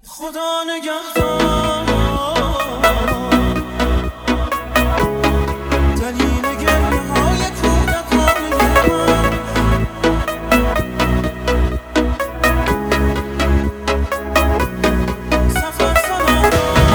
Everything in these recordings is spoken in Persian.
خدا نگهدار دلیل گریه های کودکانه من. سفر سلام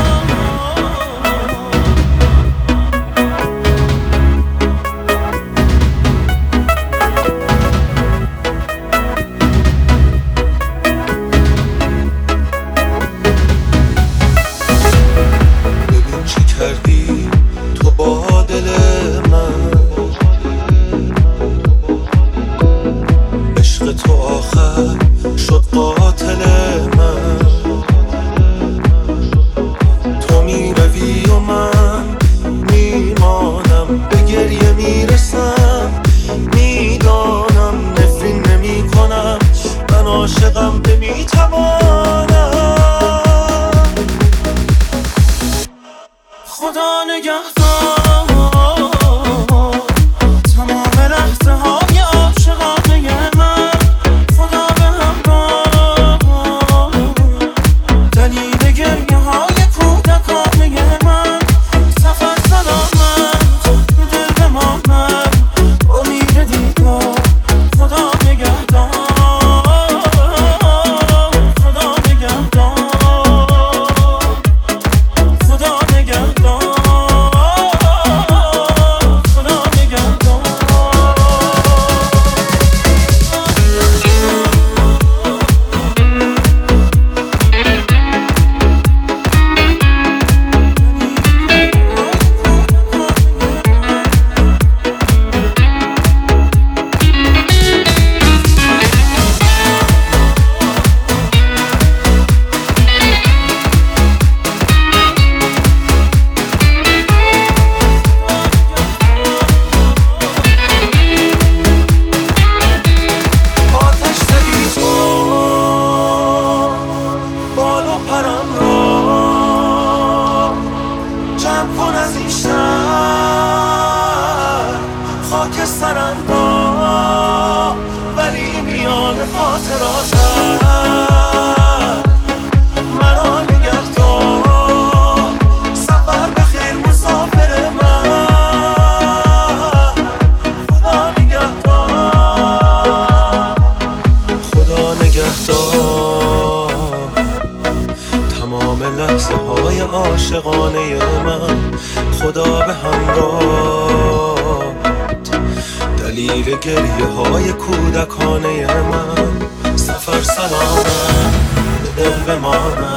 کردی تو با دل من، عشق تو آخر شد قاتل من. تو میروی و من میمانم، به گریه میرسم، میدانم نفرین نمی کنم، من عاشقم نمیتوانم. خدا نگهدار تمام لحظه های عاشقانه من. خدا به همراه دلیل گریه های کودکانه من. سفر سلامت به دل بماند، امید دیدار. خدا نگهدار، خدا نگهدار، خدا نگهدار. خاک سرم با ولی میان خاطراتم مرا نگهدار. سفر بخیر مسافر من، خدا نگهدار، خدا نگهدار تمام لحظه های عاشقانه من. خدا به همراه دلیل گریه های کودکانه من. سفر سلامت به دل بماند،